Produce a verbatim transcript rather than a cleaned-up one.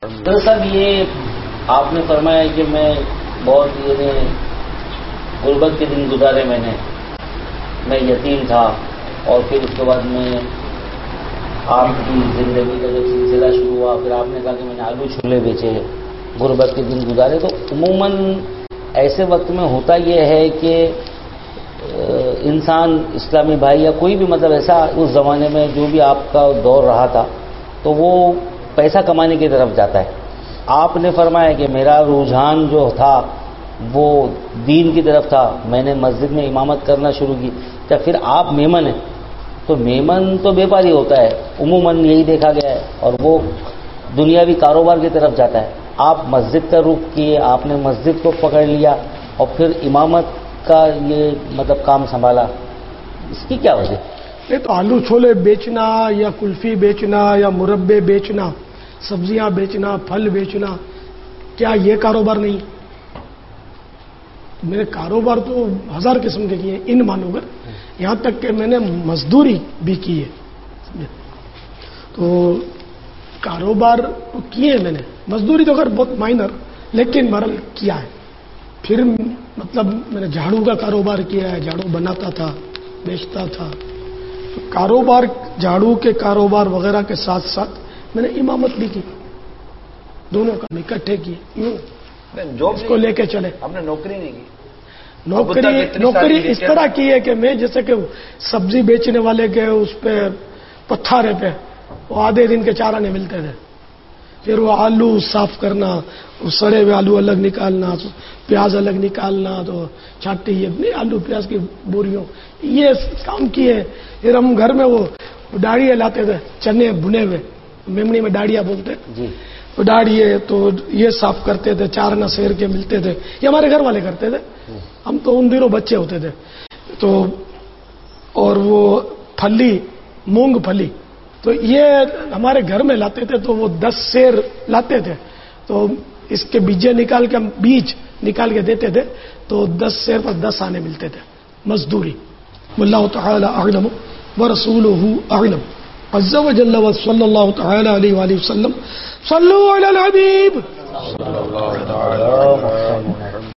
تو صاحب یہ آپ نے فرمایا کہ میں بہت یہ غربت کے دن گزارے، میں نے میں یتیم تھا، اور پھر اس کے بعد میں آپ کی زندگی کا جب سلسلہ شروع ہوا، پھر آپ نے کہا کہ میں نے آلو چھولے بیچے، غربت کے دن گزارے. تو عموماً ایسے وقت میں ہوتا یہ ہے کہ انسان، اسلامی بھائی یا کوئی بھی مطلب ایسا اس زمانے میں جو بھی آپ کا دور رہا تھا، تو وہ پیسہ کمانے کی طرف جاتا ہے. آپ نے فرمایا کہ میرا رجحان جو تھا وہ دین کی طرف تھا، میں نے مسجد میں امامت کرنا شروع کی. کیا پھر آپ میمن ہیں؟ تو میمن تو بیپاری ہوتا ہے عموماً، یہی دیکھا گیا ہے، اور وہ دنیاوی کاروبار کی طرف جاتا ہے. آپ مسجد کا رخ کیے، آپ نے مسجد کو پکڑ لیا اور پھر امامت کا یہ مطلب کام سنبھالا، اس کی کیا وجہ؟ نہیں تو آلو چھولے بیچنا یا کلفی بیچنا یا مربے بیچنا، سبزیاں بیچنا، پھل بیچنا، کیا یہ کاروبار نہیں؟ میرے کاروبار تو ہزار قسم کے کیے، ان مانو کر یہاں تک کہ میں نے مزدوری بھی کی ہے. تو کاروبار تو کیے میں نے، مزدوری تو اگر بہت مائنر لیکن برل کیا ہے. پھر مطلب میں نے جھاڑو کا کاروبار کیا ہے، جھاڑو بناتا تھا، بیچتا تھا. تو کاروبار، جھاڑو کے کاروبار وغیرہ کے ساتھ ساتھ میں نے امامت بھی کی، دونوں کام اکٹھے کیے. یوں اس کو لے کے چلے. آپ نے نوکری نہیں کی؟ نوکری نوکری اس طرح کی ہے کہ میں جیسے کہ سبزی بیچنے والے کے اس پہ پتھارے پہ وہ آدھے دن کے چارہ نہیں ملتے تھے، پھر وہ آلو صاف کرنا، سڑے ہوئے آلو الگ نکالنا، پیاز الگ نکالنا، تو چھاٹی نہیں آلو پیاز کی بوریوں، یہ کام کیے. پھر ہم گھر میں وہ ڈاڑیاں لاتے تھے، چنے بنے ہوئے، میمنی میں ڈاڑیاں بولتے جی، تو ڈاڑیے تو یہ صاف کرتے تھے، چار نہ سیر کے ملتے تھے، یہ ہمارے گھر والے کرتے تھے. ہم تو ان دنوں بچے ہوتے تھے. تو اور وہ پھلی، مونگ پھلی، تو یہ ہمارے گھر میں لاتے تھے، تو وہ دس سیر لاتے تھے، تو اس کے بیجے نکال کے ہم بیج نکال کے دیتے تھے، تو دس سیر پر دس آنے ملتے تھے مزدوری. واللہ تعالی اعلم ورسولہ اعلم عز وجل وصلی اللہ تعالی علیہ وآلہ وسلم. صلوا علی الحبیب.